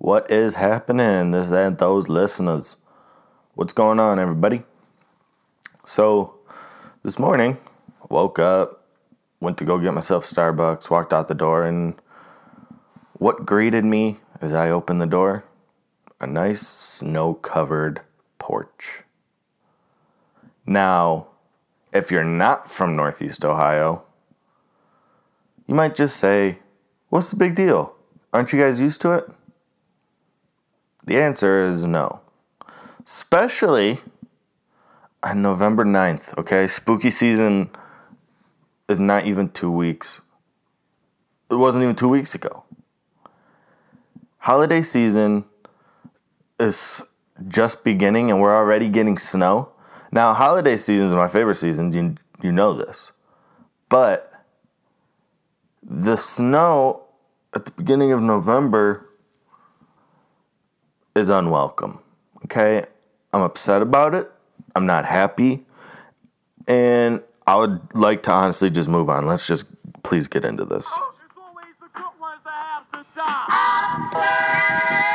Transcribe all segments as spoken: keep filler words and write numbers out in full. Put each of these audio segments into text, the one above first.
What is happening? This and those listeners. What's going on, everybody? So, this morning, woke up, went to go get myself Starbucks, walked out the door, and what greeted me as I opened the door? A nice snow-covered porch. Now, if you're not from Northeast Ohio, you might just say, what's the big deal? Aren't you guys used to it? The answer is no. Especially on November ninth, okay? Spooky season is not even two weeks. It wasn't even two weeks ago. Holiday season is just beginning and we're already getting snow. Now, holiday season is my favorite season. You, you know this. But the snow at the beginning of November is unwelcome. Okay? I'm upset about it. I'm not happy. And I would like to honestly just move on. Let's just please get into this. Oh, it's always the good ones that have to die.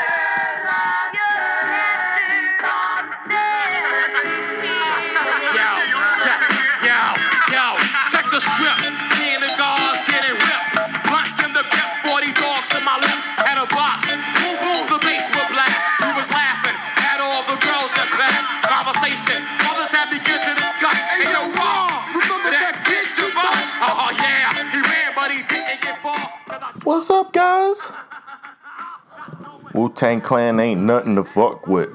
Check the script, me and the guards getting ripped. Blunts in the grip, forty dogs in my lips. Had a box, boom boom, the bass would blast. We was laughing at all the girls that passed. Conversation, mothers had begun to discuss. Hey yo, Raw, remember that kid to us? Oh yeah, he ran but he didn't get far. What's up, guys? Wu-Tang Clan ain't nothing to fuck with.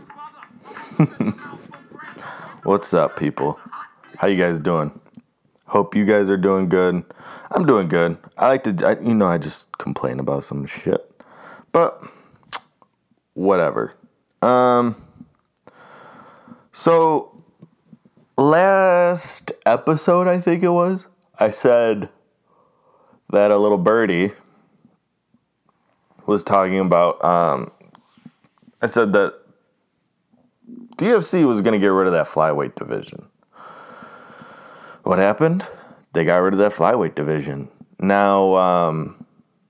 What's up, people? How you guys doing? Hope you guys are doing good. I'm doing good. I like to, I, you know, I just complain about some shit. But, whatever. Um, so, last episode, I think it was, I said that a little birdie was talking about, um, I said that the U F C was going to get rid of that flyweight division. What happened? They got rid of that flyweight division. Now, um,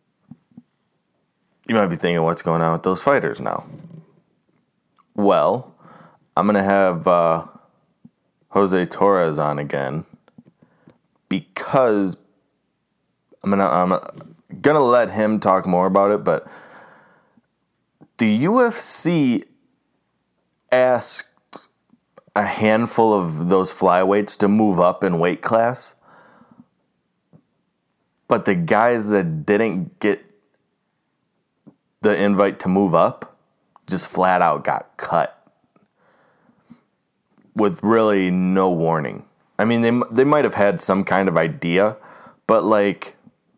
you might be thinking, what's going on with those fighters now? Well, I'm going to have uh, Jose Torres on again because I'm going to I'm gonna let him talk more about it, but the U F C asked a handful of those flyweights to move up in weight class. But the guys that didn't get the invite to move up just flat out got cut with really no warning. I mean, they they might have had some kind of idea, but like,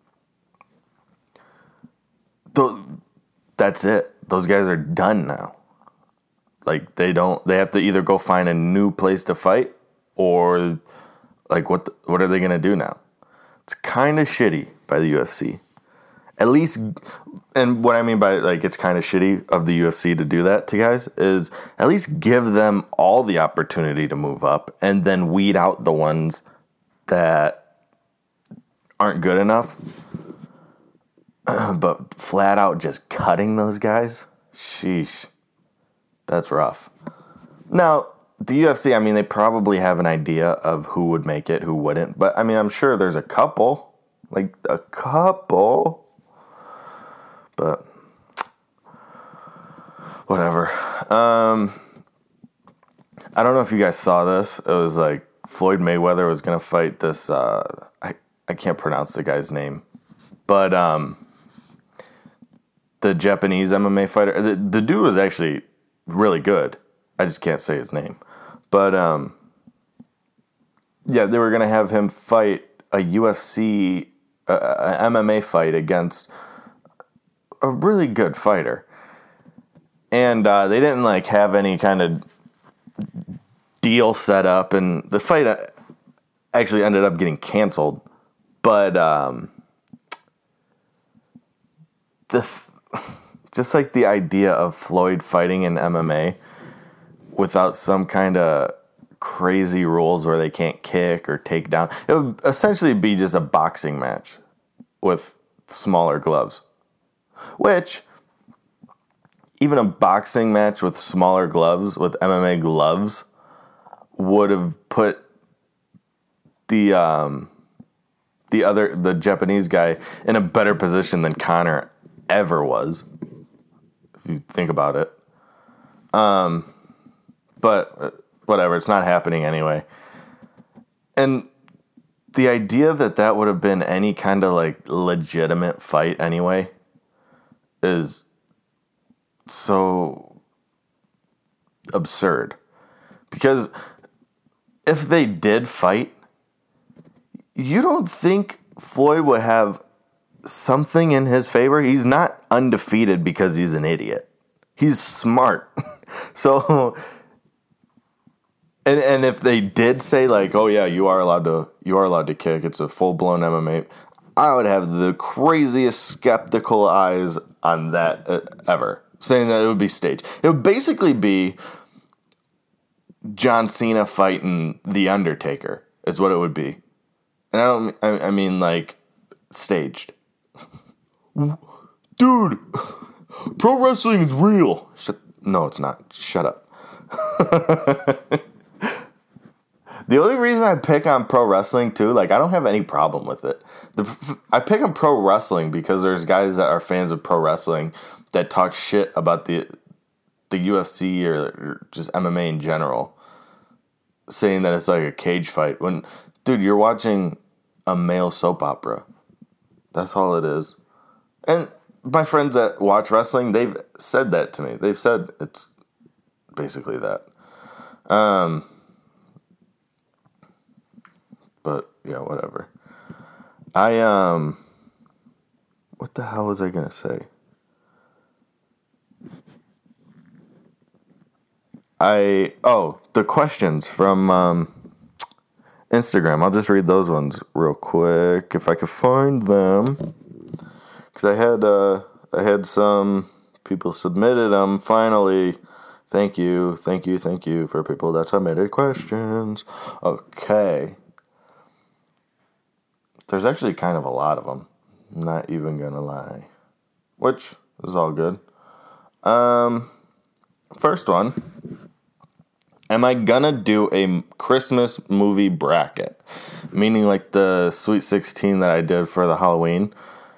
th- that's it. Those guys are done now. Like, they don't, they have to either go find a new place to fight or, like, what the, what are they going to do now? It's kind of shitty by the U F C. At least, and what I mean by, like, it's kind of shitty of the U F C to do that to guys is at least give them all the opportunity to move up and then weed out the ones that aren't good enough. But flat out just cutting those guys, sheesh. That's rough. Now, the U F C, I mean, they probably have an idea of who would make it, who wouldn't. But, I mean, I'm sure there's a couple. Like, a couple. But, whatever. Um, I don't know if you guys saw this. It was like Floyd Mayweather was going to fight this, uh, I, I can't pronounce the guy's name. But, um, the Japanese M M A fighter, the, the dude was actually really good. I just can't say his name. But, um, yeah, they were going to have him fight a U F C, uh, a M M A fight against a really good fighter. And uh, they didn't, like, have any kind of deal set up. And the fight actually ended up getting canceled. But, um, the... Th- Just like the idea of Floyd fighting in M M A without some kind of crazy rules where they can't kick or take down. It would essentially be just a boxing match with smaller gloves. Which, even a boxing match with smaller gloves, with M M A gloves, would have put the um, the other the Japanese guy in a better position than Conor ever was, if you think about it. Um, but whatever, it's not happening anyway. And the idea that that would have been any kind of like legitimate fight anyway is so absurd. Because if they did fight, you don't think Floyd would have something in his favor? He's not undefeated because he's an idiot. He's smart. So, and and if they did say like, oh yeah, you are allowed to you are allowed to kick, it's a full blown M M A, I would have the craziest skeptical eyes on that uh, ever, saying that it would be staged. It would basically be John Cena fighting The Undertaker is what it would be. And I don't, I, I mean like staged. Dude, pro wrestling is real. Shut, no, it's not. Shut up. The only reason I pick on pro wrestling too, like I don't have any problem with it. The, I pick on pro wrestling because there's guys that are fans of pro wrestling that talk shit about the the U F C or, or just M M A in general, saying that it's like a cage fight. When, dude, you're watching a male soap opera. That's all it is. And my friends that watch wrestling, they've said that to me. They've said it's basically that. Um, but yeah, whatever. I um, what the hell was I gonna say? I oh the questions from um, Instagram. I'll just read those ones real quick if I can find them. Because I had uh, I had some people submitted them finally. Thank you, thank you, thank you for people that submitted questions. Okay. There's actually kind of a lot of them. I'm not even gonna lie. Which is all good. Um, first one. Am I gonna do a Christmas movie bracket? Meaning like the Sweet sixteen that I did for the Halloween.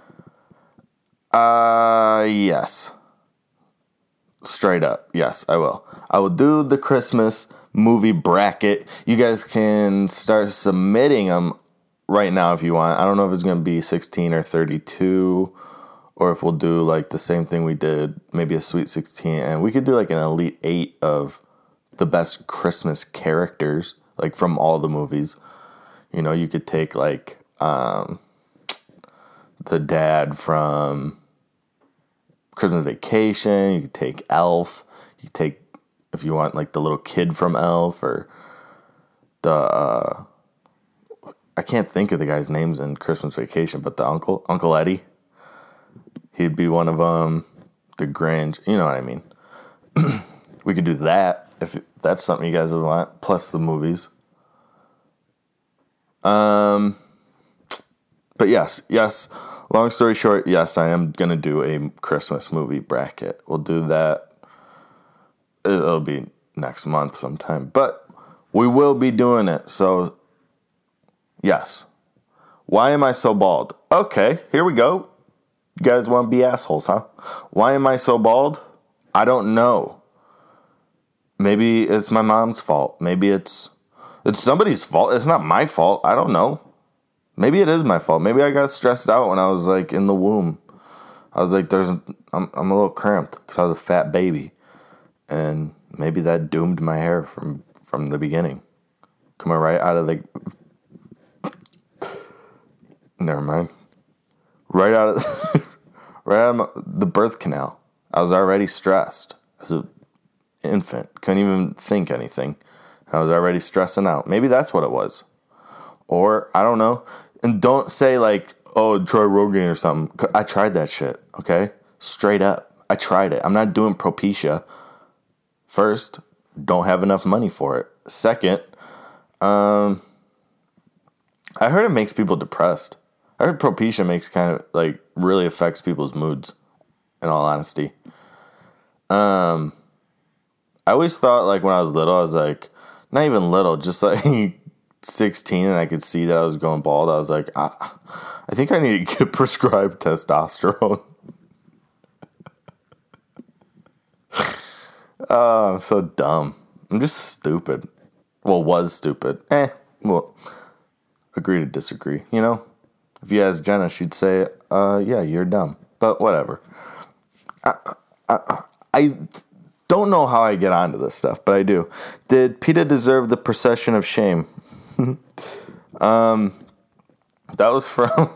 Uh, yes. Straight up. Yes, I will. I will do the Christmas movie bracket. You guys can start submitting them right now if you want. I don't know if it's going to be sixteen or thirty-two, or if we'll do like the same thing we did, maybe a Sweet sixteen, and we could do like an Elite eight of the best Christmas characters, like from all the movies. You know, you could take like um, the dad from Christmas Vacation. You could take Elf. You could take, if you want, like the little kid from Elf, or the uh, I can't think of the guy's names in Christmas Vacation, but the uncle, Uncle Eddie. He'd be one of them. The Grinch, you know what I mean. We could do that if that's something you guys would want. Plus the movies. Um, but yes, yes. Long story short, yes, I am going to do a Christmas movie bracket. We'll do that. It'll be next month sometime. But we will be doing it. So, yes. Why am I so bald? Okay, here we go. You guys want to be assholes, huh? Why am I so bald? I don't know. Maybe it's my mom's fault. Maybe it's it's somebody's fault. It's not my fault. I don't know. Maybe it is my fault. Maybe I got stressed out when I was like in the womb. I was like, "There's, I'm, I'm a little cramped because I was a fat baby," and maybe that doomed my hair from from the beginning, coming right out of the. Never mind. Right out of, right out of my, the birth canal. I was already stressed as an infant. Couldn't even think anything. I was already stressing out. Maybe that's what it was. Or, I don't know. And don't say like, oh, try Rogaine or something. I tried that shit, okay? Straight up. I tried it. I'm not doing Propecia. First, don't have enough money for it. Second, um, I heard it makes people depressed. I heard Propecia makes kind of, like, really affects people's moods, in all honesty. Um, I always thought, like, when I was little, I was like, not even little, just like sixteen, and I could see that I was going bald. I was like, I, I think I need to get prescribed testosterone. Oh, I'm so dumb. I'm just stupid. Well, was stupid. Eh, well, agree to disagree, you know? If you ask Jenna, she'd say, uh, yeah, you're dumb. But whatever. I, I, I don't know how I get onto this stuff, but I do. Did PETA deserve the procession of shame? um, that was from...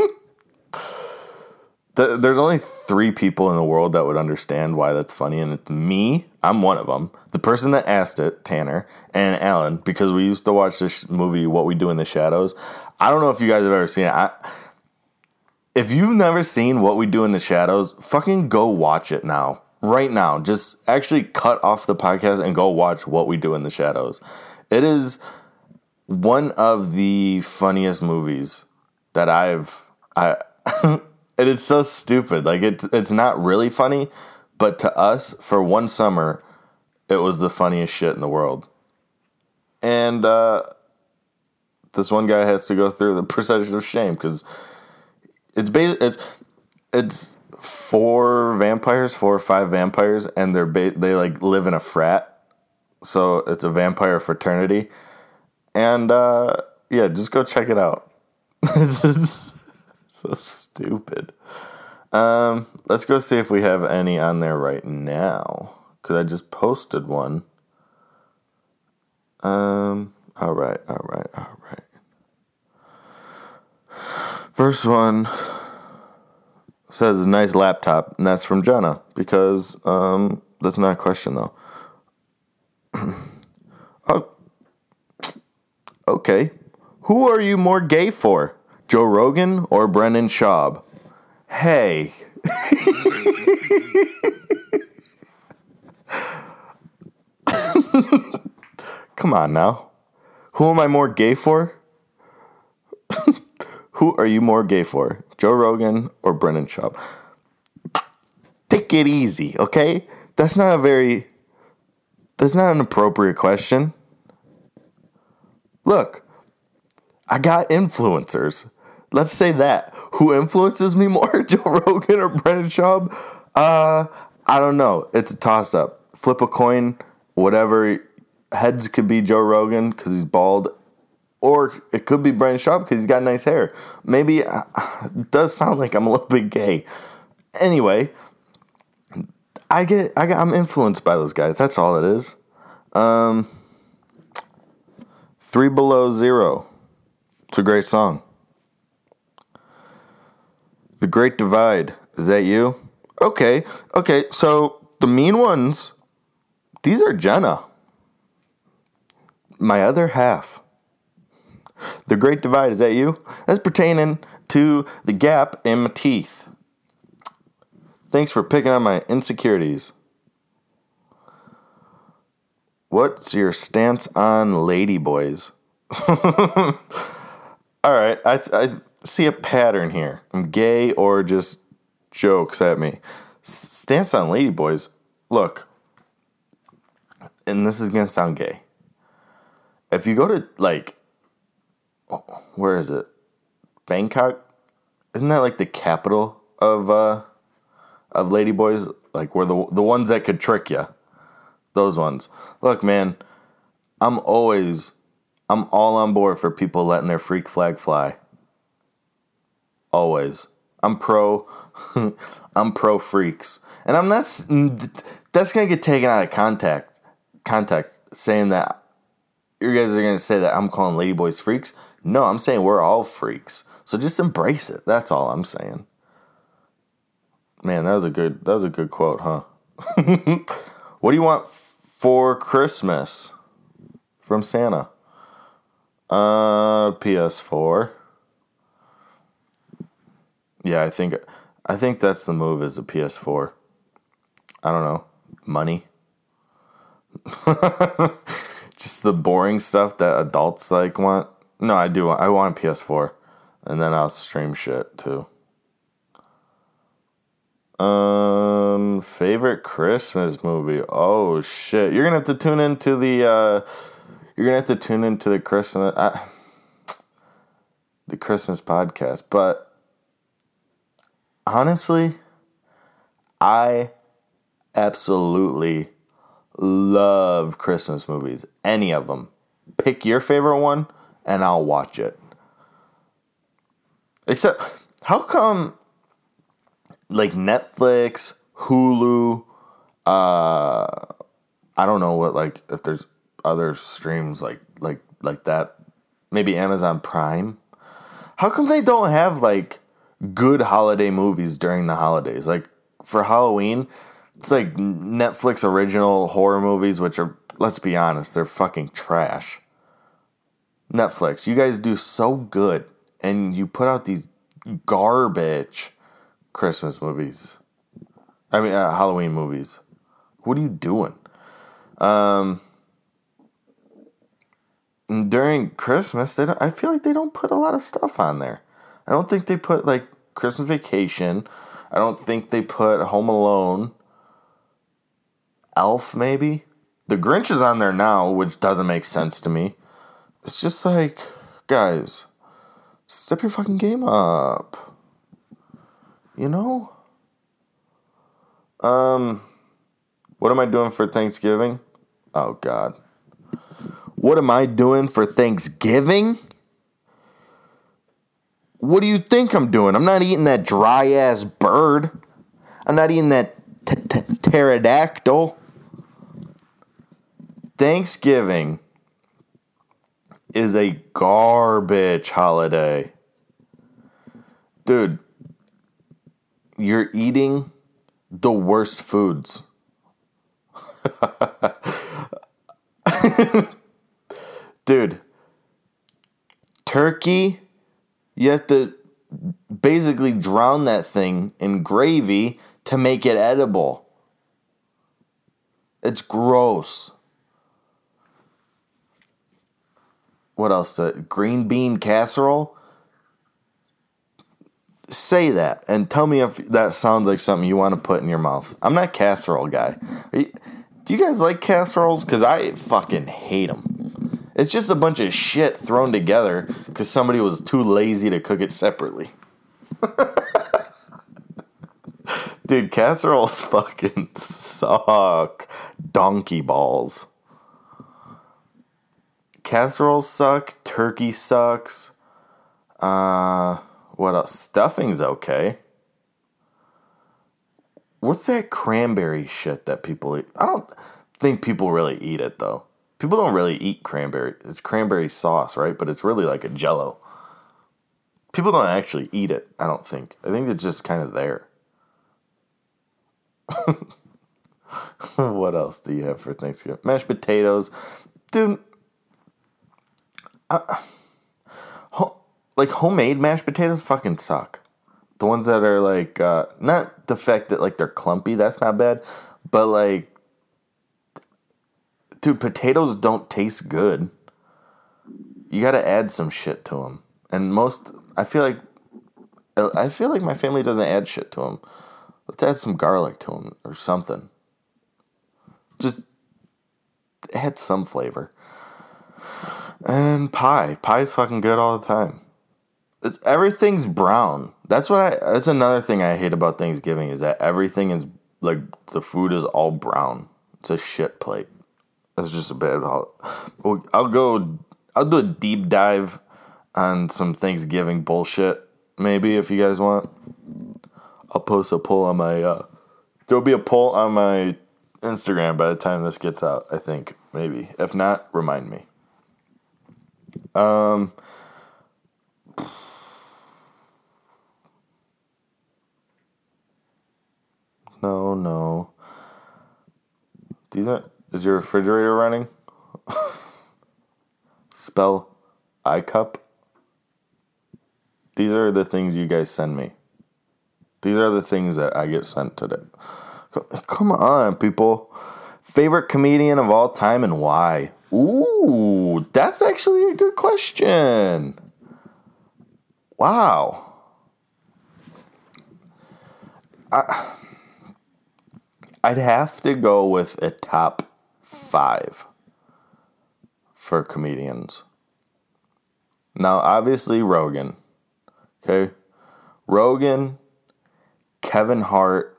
There's only three people in the world that would understand why that's funny, and it's me. I'm one of them. The person that asked it, Tanner, and Alan, because we used to watch this movie, What We Do in the Shadows. I don't know if you guys have ever seen it. I, if you've never seen What We Do in the Shadows, fucking go watch it now. Right now. Just actually cut off the podcast and go watch What We Do in the Shadows. It is one of the funniest movies that I've... I. And it's so stupid. Like, it, it's not really funny, but to us, for one summer, it was the funniest shit in the world. And uh, this one guy has to go through the procession of shame because it's bas- it's it's four vampires, four or five vampires, and they're ba- they like live in a frat, so it's a vampire fraternity. And uh, yeah, just go check it out. So stupid. Um, let's go see if we have any on there right now. Because I just posted one. Um, all right, all right, all right. First one says, nice laptop. And that's from Jenna. Because um, that's not a question, though. Oh, okay. Who are you more gay for? Joe Rogan or Brendan Schaub? Hey. Come on now. Who am I more gay for? Who are you more gay for? Joe Rogan or Brendan Schaub? Take it easy, okay? That's not a very... That's not an appropriate question. Look, I got influencers. Let's say that. Who influences me more, Joe Rogan or Brendan Schaub? Uh, I don't know. It's a toss-up. Flip a coin, whatever. Heads could be Joe Rogan because he's bald. Or it could be Brendan Schaub because he's got nice hair. Maybe uh, it does sound like I'm a little bit gay. Anyway, I get, I get, I'm influenced by those guys. That's all it is. Um, Three Below Zero. It's a great song. The Great Divide. Is that you? Okay. Okay. So the mean ones, these are Jenna. My other half. The Great Divide. Is that you? That's pertaining to the gap in my teeth. Thanks for picking on my insecurities. What's your stance on ladyboys? All right. I, I see a pattern here. I'm gay or just jokes at me. Stance on ladyboys. Look, and this is going to sound gay. If you go to, like, where is it? Bangkok? Isn't that, like, the capital of uh, of ladyboys? Like, where the the ones that could trick you. Those ones. Look, man, I'm always, I'm all on board for people letting their freak flag fly. Always. I'm pro, I'm pro freaks. And I'm not, that's going to get taken out of context, context, saying that you guys are going to say that I'm calling ladyboys freaks. No, I'm saying we're all freaks. So just embrace it. That's all I'm saying. Man, that was a good, that was a good quote, huh? What do you want f- for Christmas from Santa? Uh, P S four. Yeah, I think I think that's the move, is a P S four. I don't know. Money. Just the boring stuff that adults like want. No, I do. I want a P S four. And then I'll stream shit too. Um, favorite Christmas movie. Oh shit! You're gonna have to tune into the. Uh, you're gonna have to tune into the Christmas. Uh, the Christmas podcast, but honestly, I absolutely love Christmas movies. Any of them. Pick your favorite one, and I'll watch it. Except, how come, like, Netflix, Hulu, uh, I don't know what, like, if there's other streams like like like that, maybe Amazon Prime, how come they don't have, like, good holiday movies during the holidays? Like, for Halloween, it's like Netflix original horror movies, which are, let's be honest, they're fucking trash. Netflix, you guys do so good, and you put out these garbage Christmas movies. I mean, uh, Halloween movies. What are you doing? Um, during Christmas, they don't, I feel like they don't put a lot of stuff on there. I don't think they put, like, Christmas Vacation. I don't think they put Home Alone. Elf, maybe? The Grinch is on there now, which doesn't make sense to me. It's just like, guys, step your fucking game up. You know? Um, what am I doing for Thanksgiving? Oh, God. What am I doing for Thanksgiving? What do you think I'm doing? I'm not eating that dry-ass bird. I'm not eating that t- t- pterodactyl. Thanksgiving is a garbage holiday. Dude, you're eating the worst foods. Dude, turkey, you have to basically drown that thing in gravy to make it edible. It's gross. What else? The green bean casserole? Say that and tell me if that sounds like something you want to put in your mouth. I'm not a casserole guy. You, do you guys like casseroles? Because I fucking hate them. It's just a bunch of shit thrown together because somebody was too lazy to cook it separately. Dude, casseroles fucking suck. Donkey balls. Casseroles suck. Turkey sucks. Uh, what else? Stuffing's okay. What's that cranberry shit that people eat? I don't think people really eat it, though. People don't really eat cranberry. It's cranberry sauce, right? But it's really like a Jell-O. People don't actually eat it, I don't think. I think it's just kind of there. What else do you have for Thanksgiving? Mashed potatoes. Dude, uh, ho- like homemade mashed potatoes fucking suck. The ones that are like, uh, not the fact that like they're clumpy, that's not bad. But like, dude, potatoes don't taste good. You gotta add some shit to them. And most, I feel like, I feel like my family doesn't add shit to them. Let's add some garlic to them or something. Just add some flavor. And pie. Pie's fucking good all the time. It's, everything's brown. That's what I, that's another thing I hate about Thanksgiving is that everything is, like, the food is all brown. It's a shit plate. It's just a bad holiday. I'll go, I'll do a deep dive on some Thanksgiving bullshit, maybe, if you guys want. I'll post a poll on my, uh, there'll be a poll on my Instagram by the time this gets out, I think, maybe. If not, remind me. Um, no, no. These are, is your refrigerator running? Spell iCup. These are the things you guys send me. These are the things that I get sent today. Come on, people. Favorite comedian of all time and why? Ooh, that's actually a good question. Wow. I, I'd have to go with a top five for comedians. Now, obviously, Rogan. Okay? Rogan, Kevin Hart,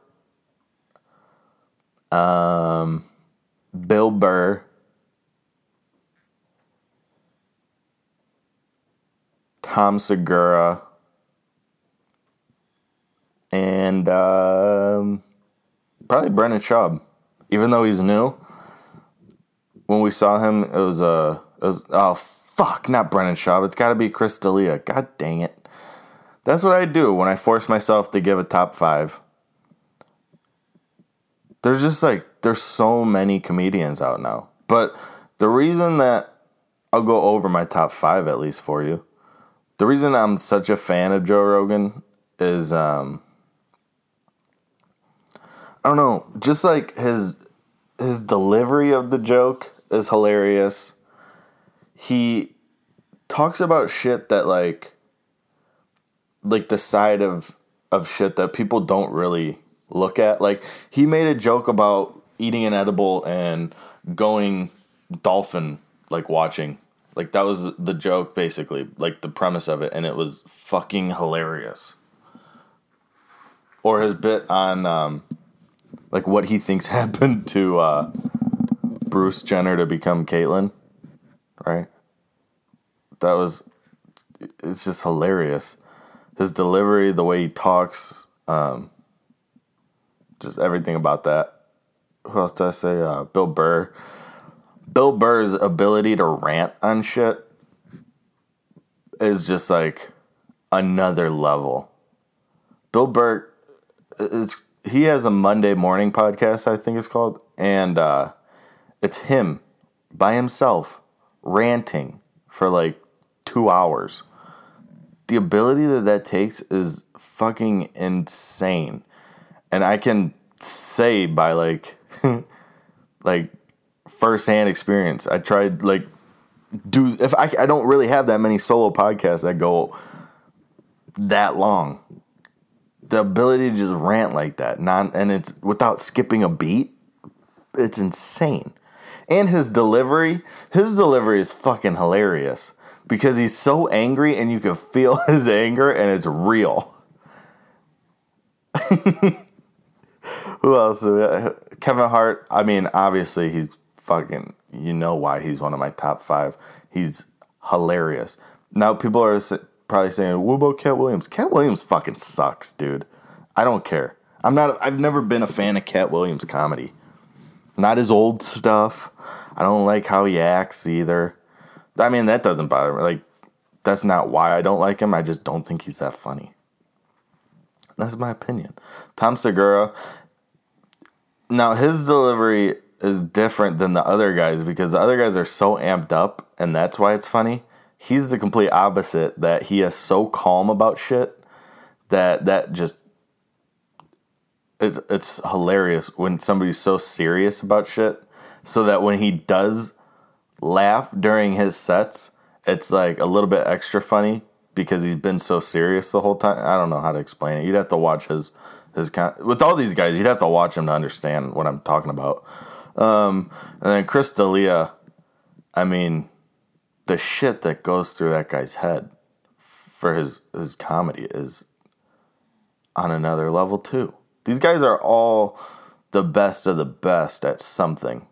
um, Bill Burr, Tom Segura, and um, probably Brendan Schaub. Even though he's new, when we saw him, it was, uh, it was oh, fuck, not Brendan Schaub. It's got to be Chris D'Elia. God dang it. That's what I do when I force myself to give a top five. There's just like, there's so many comedians out now. But the reason that I'll go over my top five at least for you, the reason I'm such a fan of Joe Rogan is, um, I don't know, just like his his delivery of the joke is hilarious. He talks about shit that like, like the side of of shit that people don't really look at. Like, he made a joke about eating an edible and going dolphin, like, watching. Like, that was the joke, basically. Like, the premise of it. And it was fucking hilarious. Or his bit on, um, like, what he thinks happened to uh, Bruce Jenner to become Caitlyn. Right? That was... It's just hilarious. His delivery, the way he talks... Um, just everything about that. Who else did I say? Uh, Bill Burr. Bill Burr's ability to rant on shit is just like another level. Bill Burr, it's, he has a Monday morning podcast, I think it's called, and uh, it's him by himself ranting for like two hours. The ability that that takes is fucking insane. And I can say by like, like firsthand experience, I tried like, do if I I don't really have that many solo podcasts that go that long. The ability to just rant like that, non and it's without skipping a beat, it's insane. And his delivery, his delivery is fucking hilarious because he's so angry and you can feel his anger and it's real. Who else? Kevin Hart. I mean, obviously, he's fucking, you know why he's one of my top five. He's hilarious. Now, people are probably saying, what about Cat Williams? Cat Williams fucking sucks, dude. I don't care. I'm not, I've never been a fan of Cat Williams' comedy. Not his old stuff. I don't like how he acts either. I mean, that doesn't bother me. Like, that's not why I don't like him. I just don't think he's that funny. That's my opinion. Tom Segura. Now, his delivery is different than the other guys because the other guys are so amped up, and that's why it's funny. He's the complete opposite, that he is so calm about shit that that just... It's, it's hilarious when somebody's so serious about shit, so that when he does laugh during his sets, it's like a little bit extra funny because he's been so serious the whole time. I don't know how to explain it. You'd have to watch his... His con- with all these guys, you'd have to watch them to understand what I'm talking about. Um, and then Chris D'Elia, I mean, the shit that goes through that guy's head for his, his comedy is on another level too. These guys are all the best of the best at something.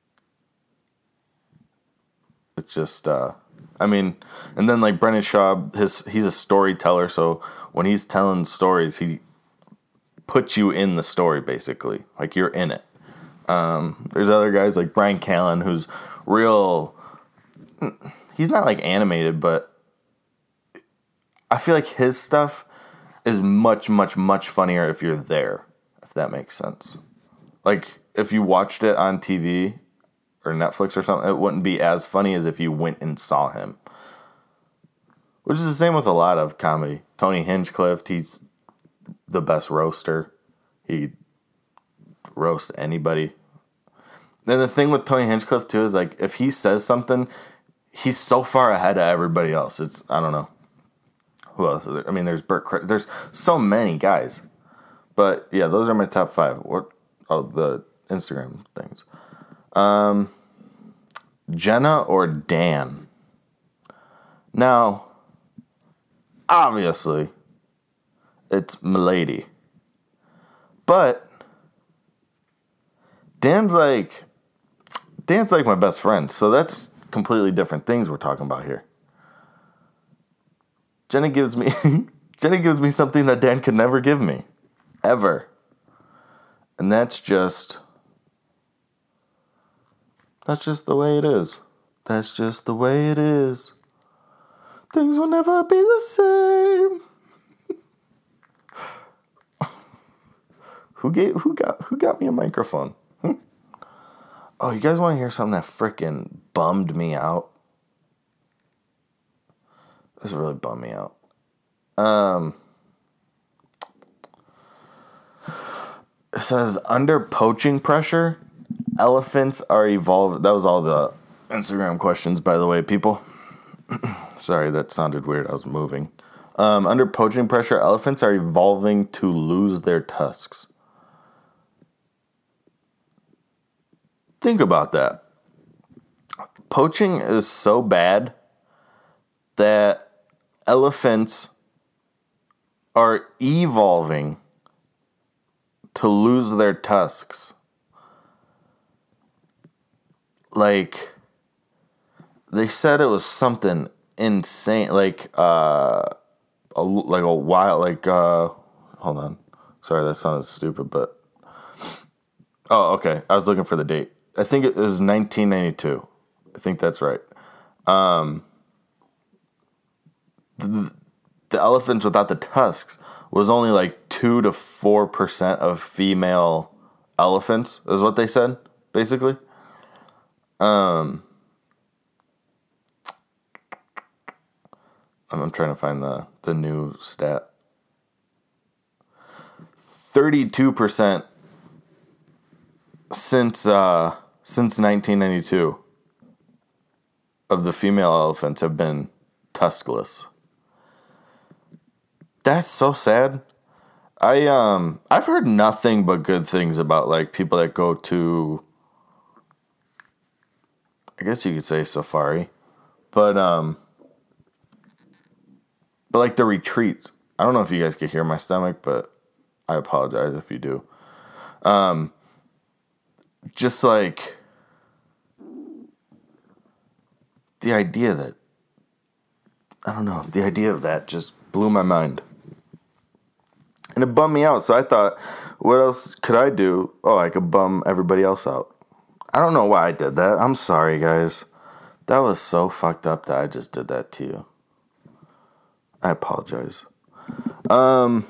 It's just, uh, I mean, and then like Brendan Schaub, his he's a storyteller, so when he's telling stories, he puts you in the story, basically. Like, you're in it. Um, there's other guys like Brian Callen, who's real... He's not, like, animated, but I feel like his stuff is much, much, much funnier if you're there, if that makes sense. Like, if you watched it on T V or Netflix or something, it wouldn't be as funny as if you went and saw him. Which is the same with a lot of comedy. Tony Hinchcliffe, he's the best roaster. He roast anybody. Then the thing with Tony Hinchcliffe too is like if he says something, he's so far ahead of everybody else. It's I don't know who else. Is there? I mean, there's Burt. There's so many guys, But yeah, those are my top five. What? Oh, the Instagram things. Um, Jenna or Dan? Now, obviously, it's Milady. But Dan's like Dan's like my best friend, so that's completely different things we're talking about here. Jenna gives me Jenna gives me something that Dan could never give me. Ever. And that's just That's just the way it is. That's just the way it is. Things will never be the same. Who gave who got who got me a microphone? Hmm? Oh, you guys want to hear something that frickin' bummed me out? This really bummed me out. Um It says, under poaching pressure, elephants are evolving. That was all the Instagram questions, by the way, people. Sorry, that sounded weird. I was moving. Um, under poaching pressure, elephants are evolving to lose their tusks. Think about that. Poaching is so bad that elephants are evolving to lose their tusks. Like, they said it was something insane, like uh, a, like a while, like uh, hold on, sorry, that sounded stupid, but oh, okay, I was looking for the date. I think it was nineteen ninety-two. I think that's right. Um, the, the elephants without the tusks was only like two to four percent of female elephants, is what they said, basically. Um, I'm trying to find the, the new stat. thirty-two percent since uh, since nineteen ninety-two of the female elephants have been tuskless. That's so sad. I um I've heard nothing but good things about like people that go to, I guess you could say, safari, but um but like the retreats. I don't know if you guys could hear my stomach, but I apologize if you do. Um just like the idea that I don't know, the idea of that just blew my mind. And it bummed me out, so I thought, what else could I do? Oh, I could bum everybody else out. I don't know why I did that. I'm sorry, guys. That was so fucked up that I just did that to you. I apologize. Um,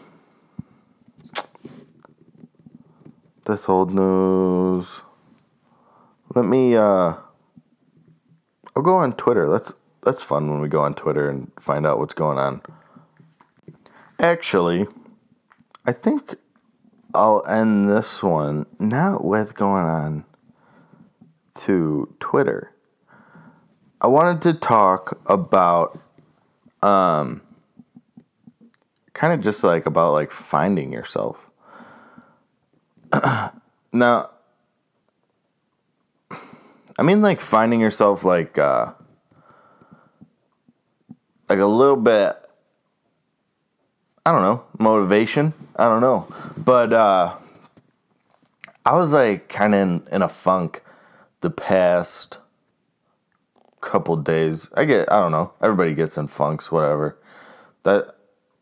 that's old news. Let me, uh, I'll go on Twitter. That's, that's fun when we go on Twitter and find out what's going on. Actually, I think I'll end this one not with going on to Twitter. I wanted to talk about, um, kind of just like about like finding yourself. Now, I mean like finding yourself like, uh, like a little bit, I don't know, motivation. I don't know. But uh, I was like kind of in, in a funk the past couple days. I get, I don't know. Everybody gets in funks, whatever. That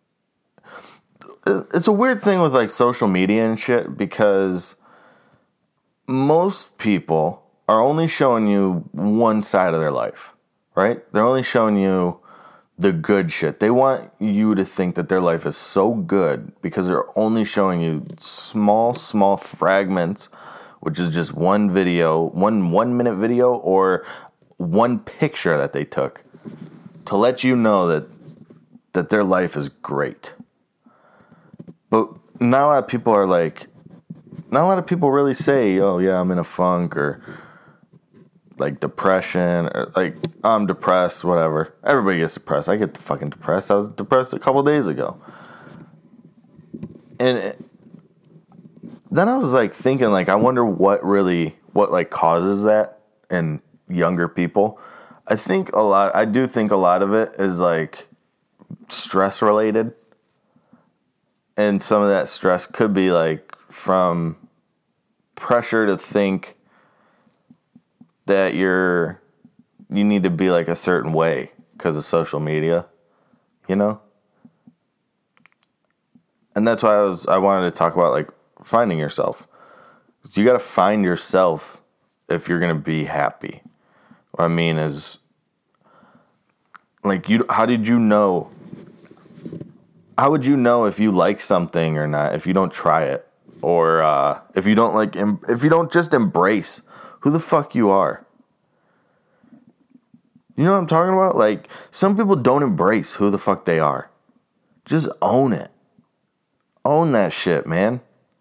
it's a weird thing with like social media and shit because most people are only showing you one side of their life, right? They're only showing you the good shit. They want you to think that their life is so good because they're only showing you small, small fragments, which is just one video, one one minute video or one picture that they took to let you know that that their life is great. But not a lot of people are like, not a lot of people really say, oh yeah, I'm in a funk or like depression or like I'm depressed, whatever. Everybody gets depressed. I get fucking depressed. I was depressed a couple days ago. And then I was like thinking, like, I wonder what really, what like causes that in younger people. I think a lot, I do think a lot of it is like stress related. And some of that stress could be like from pressure to think that you're, you need to be like a certain way because of social media, you know? And that's why I was, I wanted to talk about like finding yourself. You got to find yourself if you're going to be happy. What I mean is, like, you, how did you know, how would you know if you like something or not if you don't try it? Or uh, if you don't like, em- if you don't just embrace who the fuck you are. You know what I'm talking about? Like, some people don't embrace who the fuck they are. Just own it. Own that shit, man.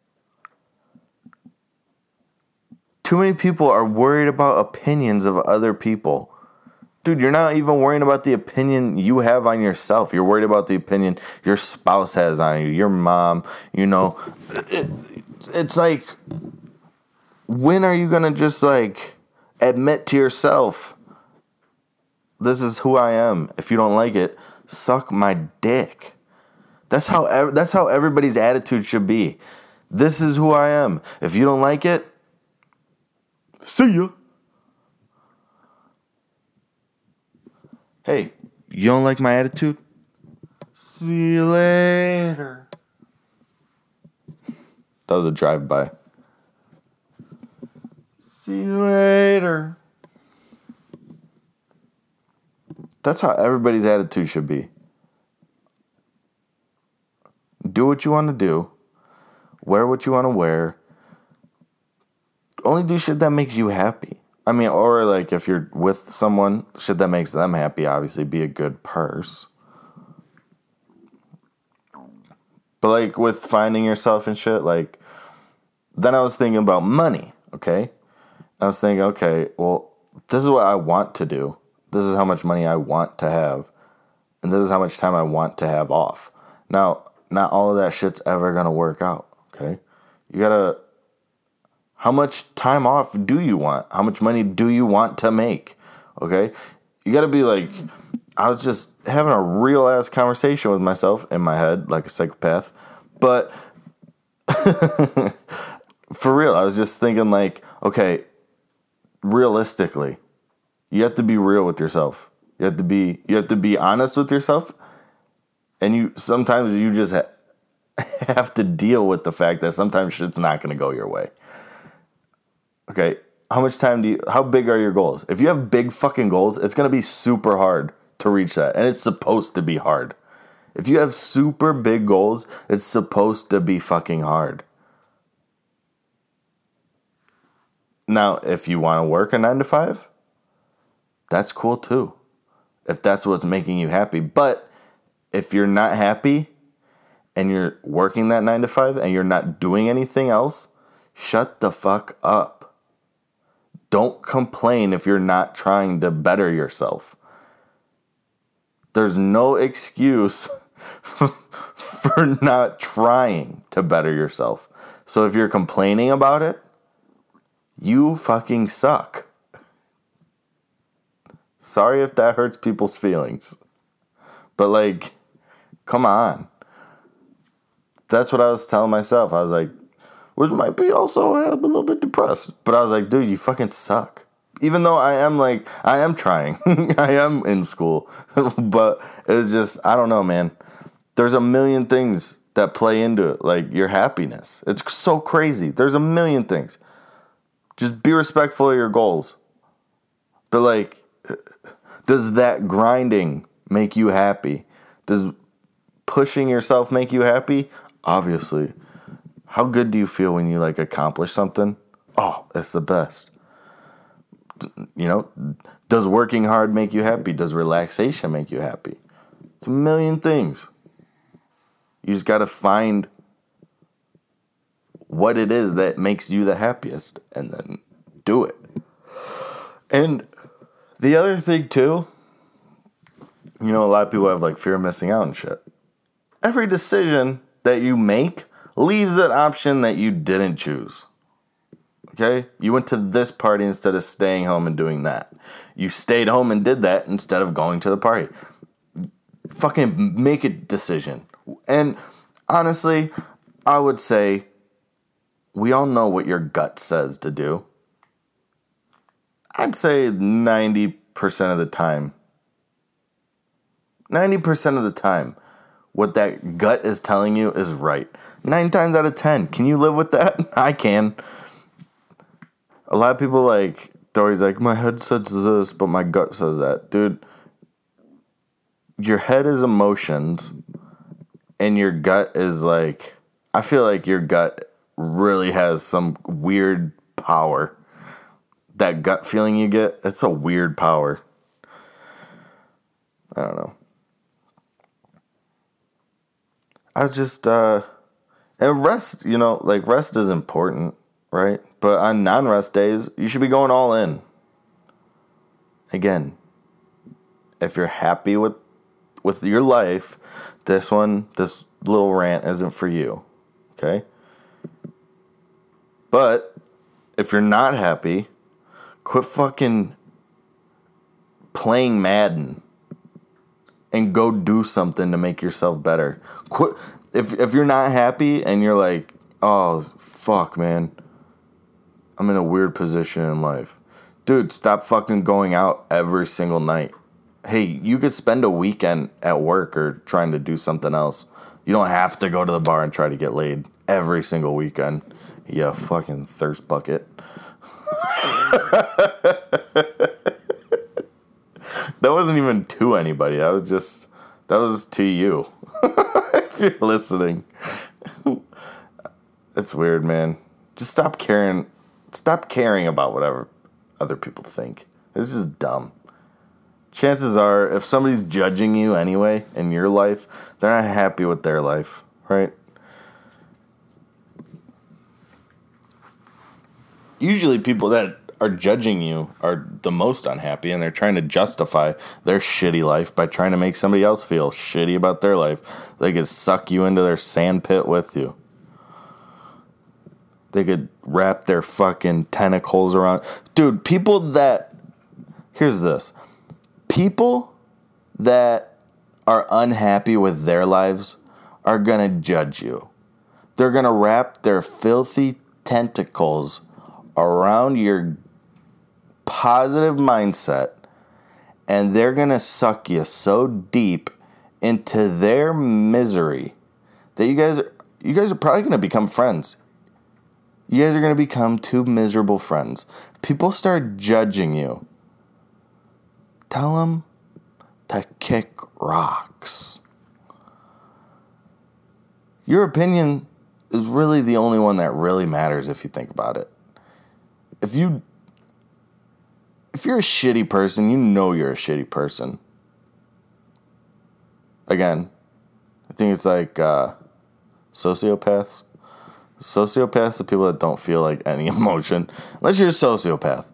Too many people are worried about opinions of other people. Dude, you're not even worrying about the opinion you have on yourself. You're worried about the opinion your spouse has on you, your mom, you know. It, it's like, when are you going to just, like, admit to yourself, this is who I am. If you don't like it, suck my dick. That's how ev- that's how everybody's attitude should be. This is who I am. If you don't like it, see ya. Hey, you don't like my attitude? See you later. That was a drive-by. See you later. That's how everybody's attitude should be. Do what you want to do. Wear what you want to wear. Only do shit that makes you happy. I mean, or like if you're with someone, shit that makes them happy, obviously, be a good purse. But like with finding yourself and shit, like, then I was thinking about money, okay? I was thinking, okay, well, this is what I want to do. This is how much money I want to have. And this is how much time I want to have off. Now, not all of that shit's ever going to work out, okay? You gotta, how much time off do you want? How much money do you want to make, okay? You gotta be like, I was just having a real ass conversation with myself in my head, like a psychopath. But for real, I was just thinking like, okay, realistically, you have to be real with yourself. You have to be, you have to be honest with yourself. And you, sometimes you just ha- have to deal with the fact that sometimes shit's not going to go your way. Okay, how much time do you, how big are your goals? If you have big fucking goals, it's going to be super hard to reach that. And it's supposed to be hard. If you have super big goals, it's supposed to be fucking hard. Now, if you want to work a nine to five, that's cool too. If that's what's making you happy. But if you're not happy and you're working that nine to five and you're not doing anything else, shut the fuck up. Don't complain if you're not trying to better yourself. There's no excuse for not trying to better yourself. So if you're complaining about it, you fucking suck. Sorry if that hurts people's feelings. But like, come on. That's what I was telling myself. I was like, which might be also uh, a little bit depressed. But I was like, dude, you fucking suck. Even though I am like, I am trying. I am in school. But it's just, I don't know, man. There's a million things that play into it. Like your happiness. It's so crazy. There's a million things. Just be respectful of your goals. But like, does that grinding make you happy? Does pushing yourself make you happy? Obviously. How good do you feel when you like accomplish something? Oh, it's the best. You know, does working hard make you happy? Does relaxation make you happy? It's a million things. You just got to find what it is that makes you the happiest and then do it. And the other thing too, you know, a lot of people have like fear of missing out and shit. Every decision that you make leaves an option that you didn't choose. Okay? You went to this party instead of staying home and doing that. You stayed home and did that instead of going to the party. Fucking make a decision. And honestly, I would say we all know what your gut says to do. I'd say ninety percent of the time. ninety percent of the time, what that gut is telling you is right. Nine times out of ten. Can you live with that? I can. A lot of people like, they're always like, my head says this, but my gut says that. Dude, your head is emotions, and your gut is like, I feel like your gut really has some weird power. That gut feeling you get, it's a weird power. I don't know. I just, uh, and rest, you know, like rest is important, right? But on non-rest days, you should be going all in. Again, if you're happy with, with your life, this one, this little rant isn't for you, okay? But if you're not happy, quit fucking playing Madden and go do something to make yourself better. Quit if if you're not happy and you're like, oh fuck, man, I'm in a weird position in life. Dude, stop fucking going out every single night. Hey, you could spend a weekend at work or trying to do something else. You don't have to go to the bar and try to get laid every single weekend. You fucking thirst bucket. That wasn't even to anybody. That was just, that was to you. If you're listening. It's weird, man. Just stop caring. Stop caring about whatever other people think. It's just dumb. Chances are, if somebody's judging you anyway in your life, they're not happy with their life, right? Usually people that are judging you are the most unhappy, and they're trying to justify their shitty life by trying to make somebody else feel shitty about their life. They could suck you into their sand pit with you. They could wrap their fucking tentacles around. Dude, people that... Here's this. People that are unhappy with their lives are gonna judge you. They're gonna wrap their filthy tentacles around your positive mindset, and they're gonna suck you so deep into their misery that you guys are, you guys are probably gonna become friends. You guys are gonna become two miserable friends. People start judging you. Tell them to kick rocks. Your opinion is really the only one that really matters if you think about it. If you, if you're a shitty person, you know you're a shitty person. Again, I think it's like uh, sociopaths. Sociopaths are people that don't feel like any emotion, unless you're a sociopath.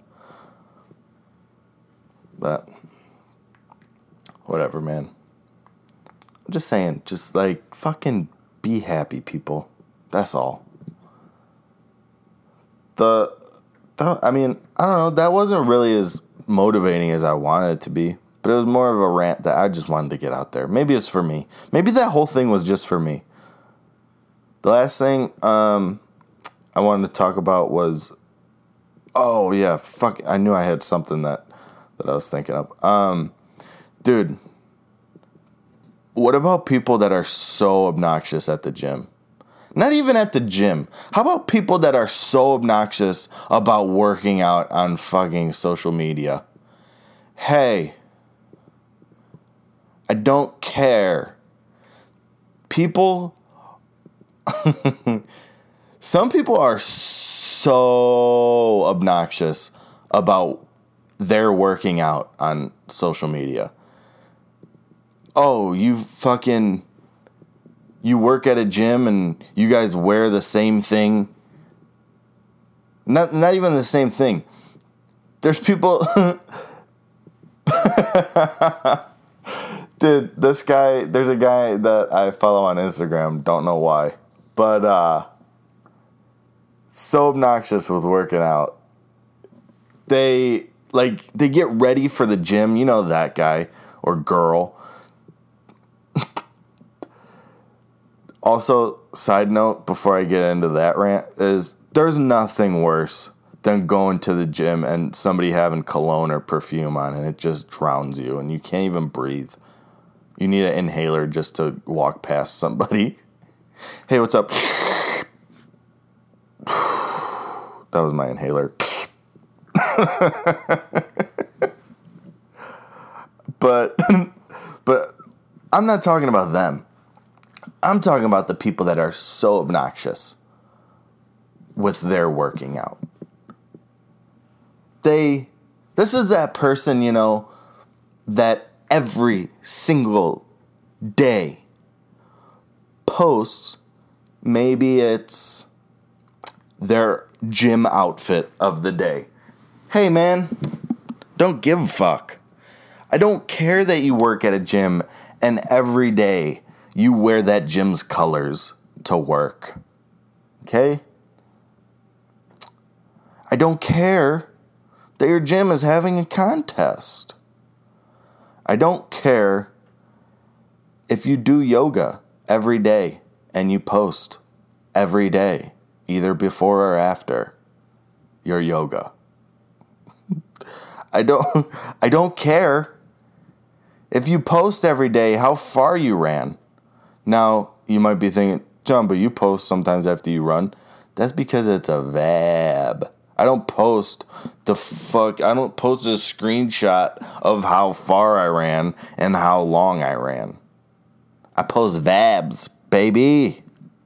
But whatever, man. I'm just saying, just like fucking be happy, people. That's all. The I mean, I don't know, that wasn't really as motivating as I wanted it to be, but it was more of a rant that I just wanted to get out there. Maybe it's for me. Maybe that whole thing was just for me. The last thing um, I wanted to talk about was, oh yeah, fuck, I knew I had something that, that I was thinking of. Um, dude, what about people that are so obnoxious at the gym? Not even at the gym. How about people that are so obnoxious about working out on fucking social media? Hey, I don't care. People, some people are so obnoxious about their working out on social media. Oh, you fucking... You work at a gym and you guys wear the same thing. Not not even the same thing. There's people... Dude, this guy... There's a guy that I follow on Instagram. Don't know why. But, uh, so obnoxious with working out. They, like, they get ready for the gym. You know that guy or girl. Also, side note, before I get into that rant, is there's nothing worse than going to the gym and somebody having cologne or perfume on, and it just drowns you, and you can't even breathe. You need an inhaler just to walk past somebody. Hey, what's up? That was my inhaler. But, but I'm not talking about them. I'm talking about the people that are so obnoxious with their working out. They, this is that person, you know, that every single day posts, maybe it's their gym outfit of the day. Hey, man, don't give a fuck. I don't care that you work at a gym and every day you wear that gym's colors to work. Okay? I don't care that your gym is having a contest. I don't care if you do yoga every day and you post every day, either before or after your yoga. I don't I don't care if you post every day how far you ran. Now, you might be thinking, John, but you post sometimes after you run. That's because it's a vab. I don't post the fuck, I don't post a screenshot of how far I ran and how long I ran. I post vabs, baby.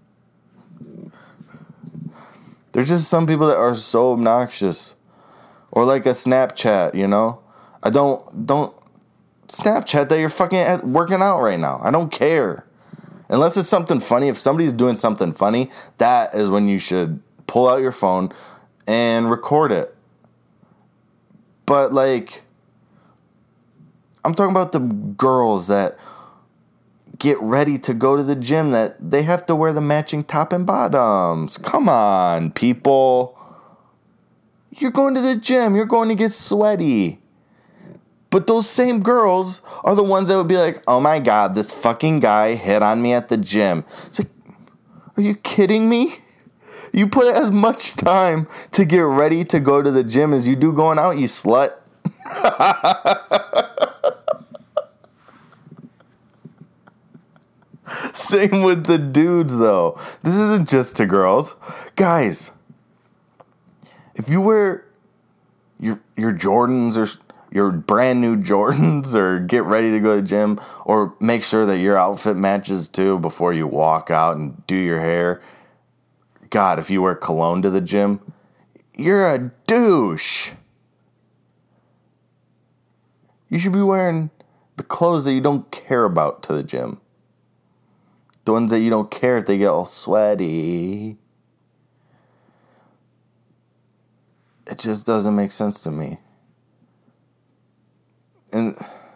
There's just some people that are so obnoxious. Or like a Snapchat, you know? I don't, don't Snapchat that you're fucking working out right now. I don't care. Unless it's something funny. If somebody's doing something funny, that is when you should pull out your phone and record it. But, like, I'm talking about the girls that get ready to go to the gym that they have to wear the matching top and bottoms. Come on, people. You're going to the gym. You're going to get sweaty. But those same girls are the ones that would be like, oh my God, this fucking guy hit on me at the gym. It's like, are you kidding me? You put as much time to get ready to go to the gym as you do going out, you slut. Same with the dudes, though. This isn't just to girls. Guys, if you wear your your Jordans or your brand new Jordans or get ready to go to the gym or make sure that your outfit matches too before you walk out and do your hair. God, if you wear cologne to the gym, you're a douche. You should be wearing the clothes that you don't care about to the gym. The ones that you don't care if they get all sweaty. It just doesn't make sense to me. And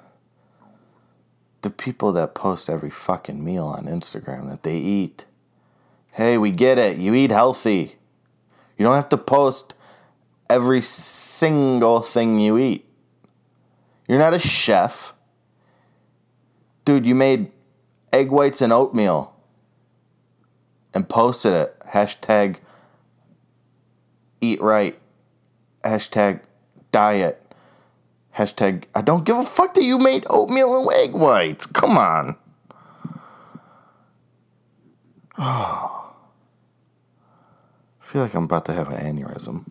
the people that post every fucking meal on Instagram that they eat. Hey, we get it. You eat healthy. You don't have to post every single thing you eat. You're not a chef. Dude, you made egg whites and oatmeal and posted it. Hashtag eat right. Hashtag diet. Hashtag, I don't give a fuck that you made oatmeal and egg whites. Come on. Oh. I feel like I'm about to have an aneurysm.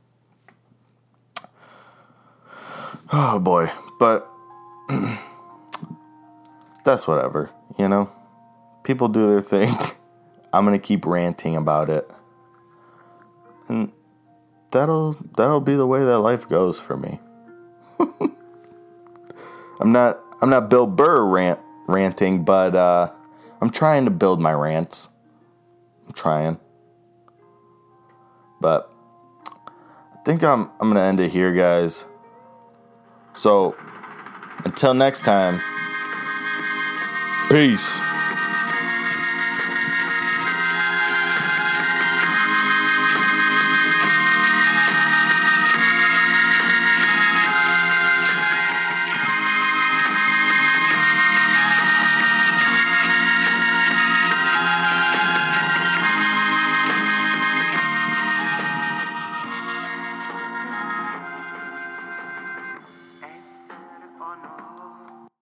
Oh, boy. But that's whatever, you know? People do their thing. I'm going to keep ranting about it. And that'll that'll be the way that life goes for me. I'm not I'm not Bill Burr rant, ranting, but uh, I'm trying to build my rants. I'm trying. But I think I'm I'm gonna end it here, guys. So until next time, peace.